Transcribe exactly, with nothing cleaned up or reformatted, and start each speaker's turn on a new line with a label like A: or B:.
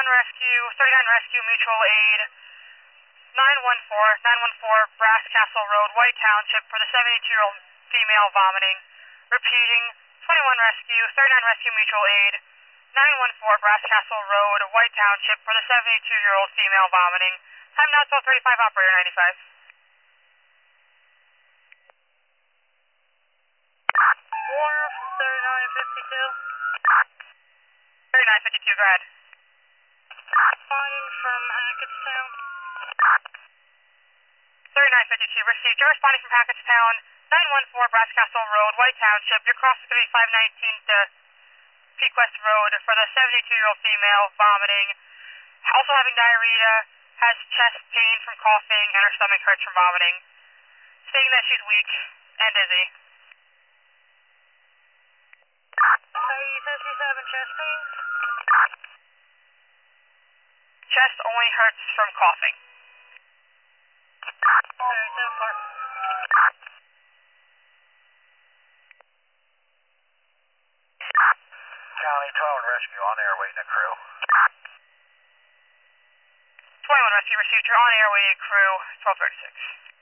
A: twenty-one Rescue, thirty-nine Rescue, Mutual Aid, nine one four, nine one four Brass Castle Road, White Township for the seventy-two-year-old female vomiting. Repeating, twenty-one Rescue, thirty-nine Rescue, Mutual Aid, nine one four Brass Castle Road, White Township for the seventy-two-year-old female vomiting. Time now twelve thirty-five, operator ninety-five.
B: Warner from thirty-nine fifty-two.
A: thirty-nine fifty-two, go ahead.
B: Responding from Hackettstown.
A: thirty-nine fifty-two, received. You're responding from Hackettstown, nine one four Brass Castle Road, White Township. Your cross is going to be five nineteen to Peak West Road for the seventy-two-year-old female vomiting. Also having diarrhea, has chest pain from coughing, and her stomach hurts from vomiting. Stating that she's weak and dizzy.
B: So you said she's having chest pains?
A: Chest only hurts from coughing.
B: Alright, so far.
C: County twenty-one Rescue on air waiting a crew.
A: twenty-one Rescue received. You're on air waiting crew, twelve thirty-six.